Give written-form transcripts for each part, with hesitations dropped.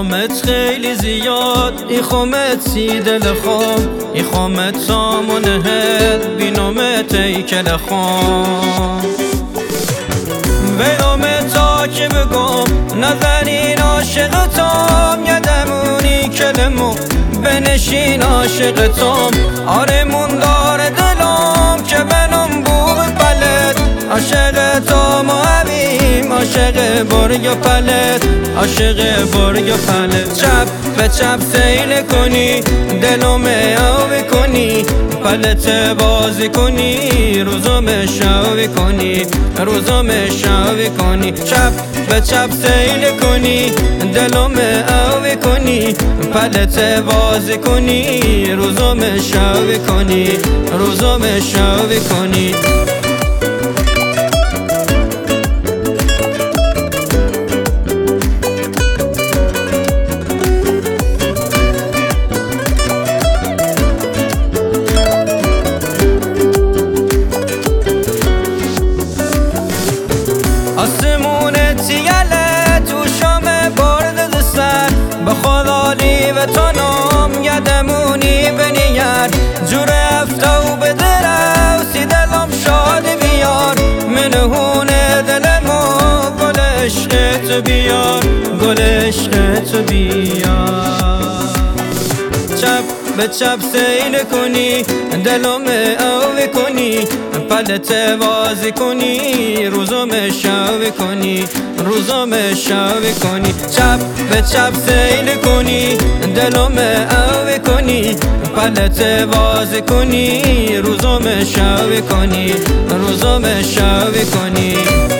خامت خیلی زیاد ای خامت سی دل خام ای خامت سامان هل بینامت ای کل خام ویامت تا که بگم نظرین عاشق تام یدمونی کلمو بنشین عاشق تام آرمون داره دلم که بنم بوب پلت عاشق تام و عبیم عاشق برگ و پلت عاشق برگ و پلت چپ به چپ سیل کنی دلم او کنی پلت بازی کنی روزم شاوی کنی روزم شاوی کنی چپ به چپ سیل کنی دلم او کنی پلت بازی کنی روزم شاوی کنی روزم شاوی کنی آسمونت یله تو شام برد دستر به خدالی و تانم یدمونی بنیر جور افتو بدره و سی دلم شاد بیار منهون دلمو گل عشقت بیار گل عشقت بیار چپ به چپ سیل کنی دلم او کنی پلت بازی کنی روزم شاوی کنی روزم شاوی کنی چپ به چپ سیل کنی دلم او کنی پلت بازی کنی روزم شاوی کنی روزم شاوی کنی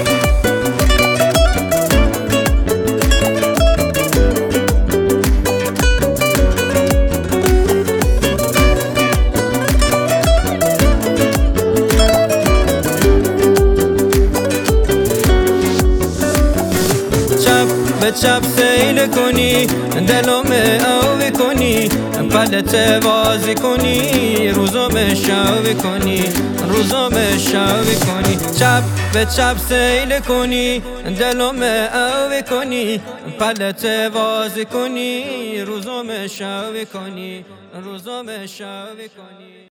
به چپ سیل کنی دلم او کنی پلت بازی کنی روزم شاوی کنی روزم شاوی کنی چپ به چپ سیل کنی دلم او کنی پلت بازی کنی روزم شاوی کنی روزم شاوی کنی